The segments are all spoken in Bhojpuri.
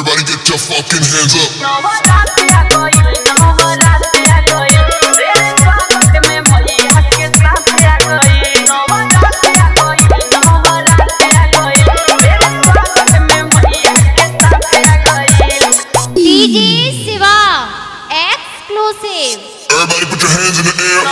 Everybody get your fucking hands up. DJ Shiva exclusive. Everybody put your hands in the air.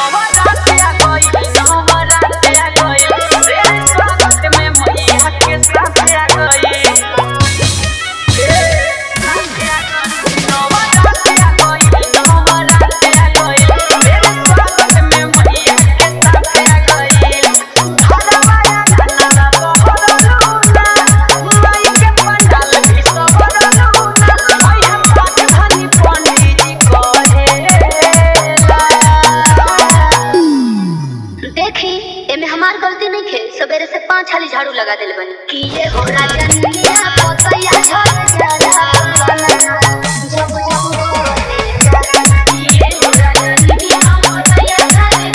हमार गलती नहीं खे, सवेरे से 5 हाली झाड़ू लगा दिल बनी कि ये हो राजनिया पोतया झड़ जाला जब ये हो राजनिया पोतया झड़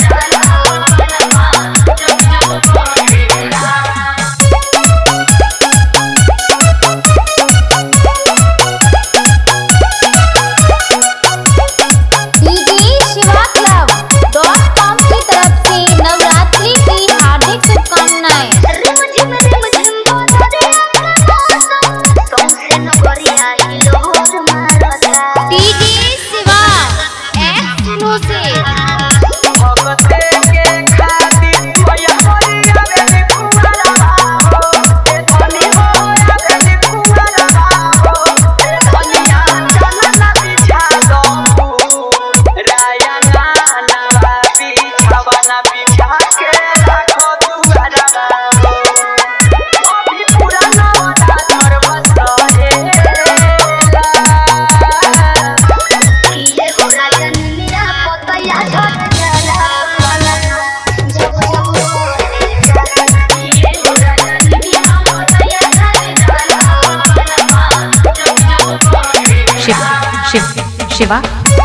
Shiva.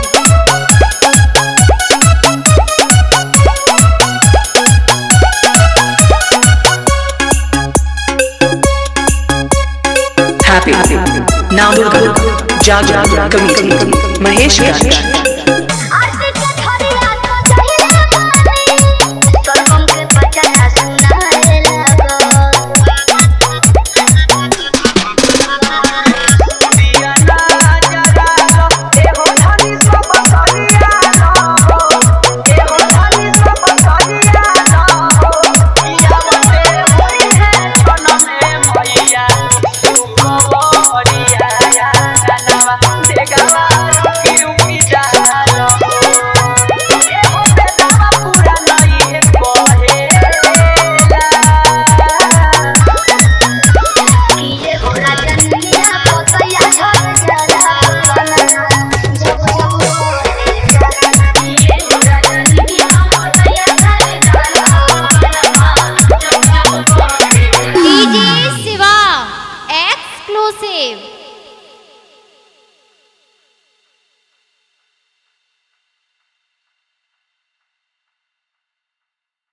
Happy now Jaja Committee Mahesh Ganj. DJ Shiva exclusive.